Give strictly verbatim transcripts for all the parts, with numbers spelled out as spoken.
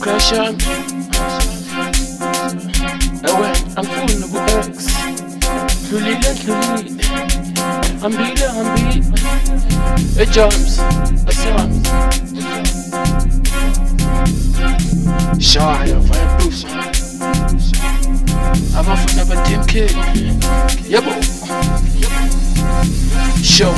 crash on. Ewe, angifuni ku-X dlulile dlulile hambile hambile e-Jams asami shaya fireproof abafuna ba-Team K yebo show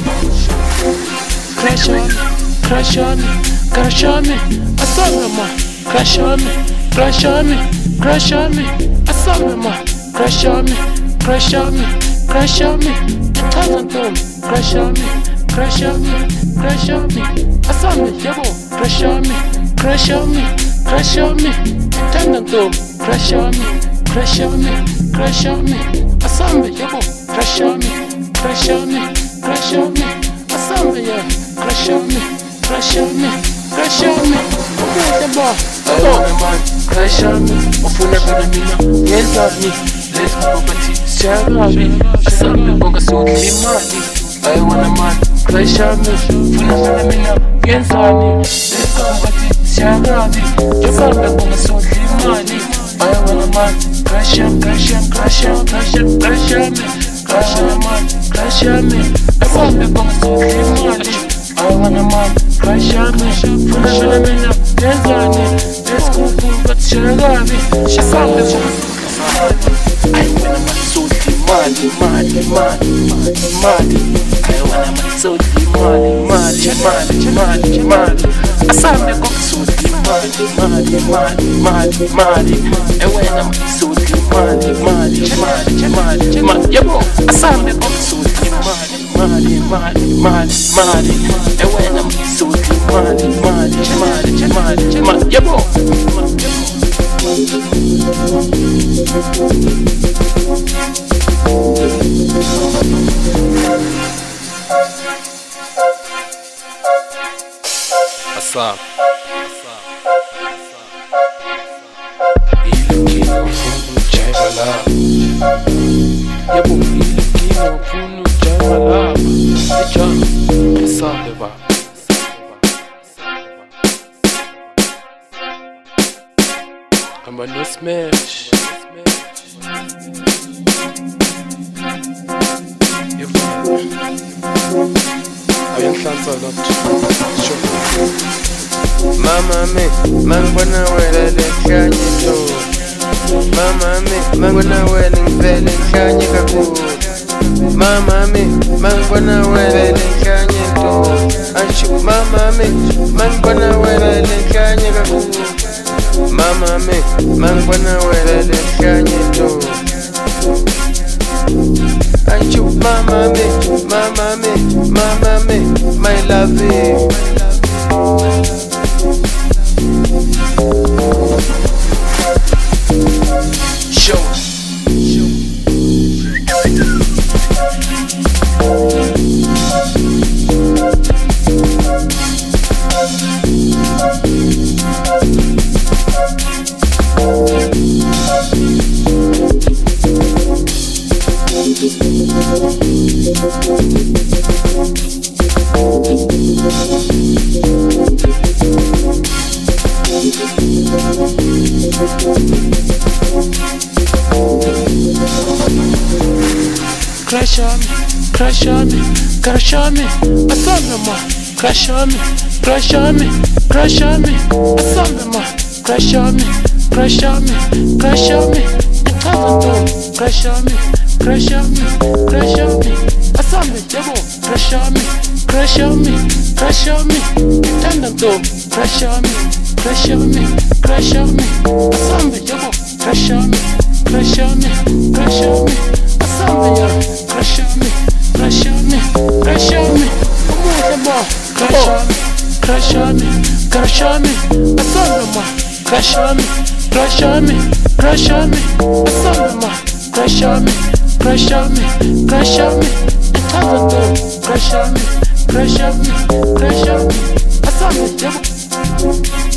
crash on crash on crash on me asami ma crash on me crash on me crash on me asami ma crash on me crash on me crash on me ichaza ntombi crash on me crash on me crash on me asami yebo crash on me crash on me crash on me ithanda ntombi crash on me crash on me crash on me asami yebo crash on me crash on me crash on me asami yeah crash on me crash on me crash on me yebo crash on me ufuna vele mina ngenzani lesikubathi siyakabi asami bonke sodla imali I wanna man crash on me ufuna vele mina ngenzani lesikubathi siyakabi asami bonke sodla imali I wanna man crash on crash on crash on crash on crash on me crash on man crash on me asami bonke sodla imali I wanna man crash on me ufuna vele mina ngenzani lesikubathi siyakabi asami bonke I wanna money so money, money, money, money. I wanna money so money, money, money, money, money. I saw me go so money, money, money, money, money. I wanna money so money, money, money, money, money. Yeah, bro. I saw me go so money, money, money, money, money. I wanna money so money, money, money, money, money. Yeah, bro. Asam ilukino ufuna ujayiva lapha yebo ilukino ufuna ujayiva lapha e-Jams esambe baba hamba no-smash ayanhlanza lapha Mama me, mangibona wena lekhanye to. Mama me, mangibona wena ngivele ngikhanye kakhulu. Mama me, mangibona wena lekhanye to. Anshu mama me, mangibona wena lekhanye kakhulu. Mama me, mangibona wena lekhanye to. Anshu mama me, mama me, mama me, my love. show crash on me, crash on me, crash on me, asami ma, crash on me, crash on me, crash on me, asami ma, crash on me, crash on me, crash on me, ichaza ntombi, crash on me, crash on me, crash on me, asami yebo, crash on me, crash on me, crash on me, ithanda ntombi, crash on me, crash on me, crash on me, asami yebo, crash on me, crash on me, crash on me, asami yebo. Crash on me, crash on me, crash on me. Come on, crash on me, crash on me, crash on me. Asami ma, crash on me, crash on me, crash on me. Asami ma, crash on me, crash on me, crash on me. Ichaza ntombi, crash on me, crash on me, crash on me. Asami yebo.